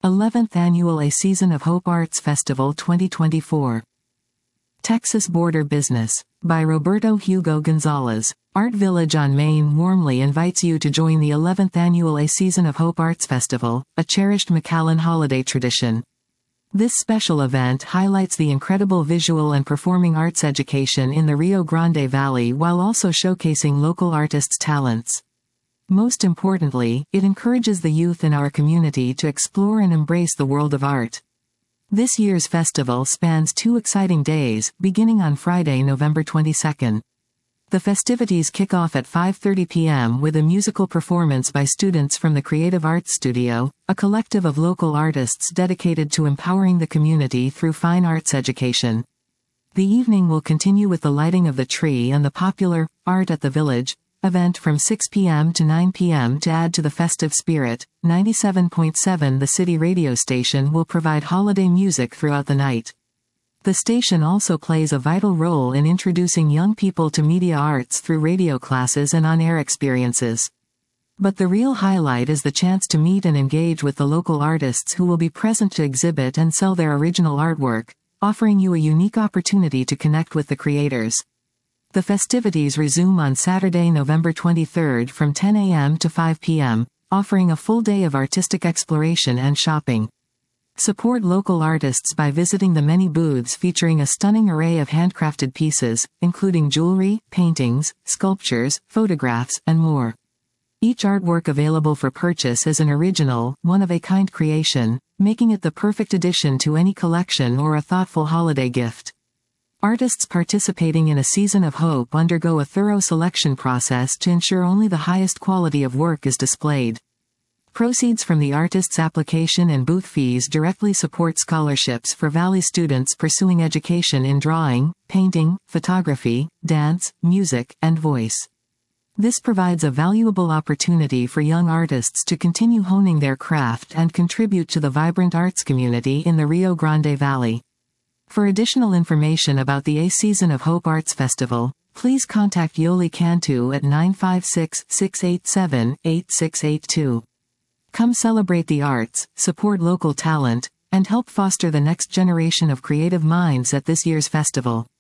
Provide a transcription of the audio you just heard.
11th Annual A Season of Hope Arts Festival 2024. Texas Border Business. By Roberto Hugo Gonzalez. Art Village on Main warmly invites you to join the 11th Annual A Season of Hope Arts Festival, a cherished McAllen holiday tradition. This special event highlights the incredible visual and performing arts education in the Rio Grande Valley while also showcasing local artists' talents. Most importantly, it encourages the youth in our community to explore and embrace the world of art. This year's festival spans 2 exciting days, beginning on Friday, November 22nd. The festivities kick off at 5:30 p.m. with a musical performance by students from the Creative Arts Studio, a collective of local artists dedicated to empowering the community through fine arts education. The evening will continue with the lighting of the tree and the popular Art at the Village event from 6 p.m. to 9 p.m. To add to the festive spirit, 97.7 The City radio station will provide holiday music throughout the night. The station also plays a vital role in introducing young people to media arts through radio classes and on-air experiences. But the real highlight is the chance to meet and engage with the local artists who will be present to exhibit and sell their original artwork, offering you a unique opportunity to connect with the creators. The festivities resume on Saturday, November 23rd from 10 a.m. to 5 p.m., offering a full day of artistic exploration and shopping. Support local artists by visiting the many booths featuring a stunning array of handcrafted pieces, including jewelry, paintings, sculptures, photographs, and more. Each artwork available for purchase is an original, one-of-a-kind creation, making it the perfect addition to any collection or a thoughtful holiday gift. Artists participating in A Season of Hope undergo a thorough selection process to ensure only the highest quality of work is displayed. Proceeds from the artist's application and booth fees directly support scholarships for Valley students pursuing education in drawing, painting, photography, dance, music, and voice. This provides a valuable opportunity for young artists to continue honing their craft and contribute to the vibrant arts community in the Rio Grande Valley. For additional information about the A Season of Hope Arts Festival, please contact Yoli Cantu at 956-687-8682. Come celebrate the arts, support local talent, and help foster the next generation of creative minds at this year's festival.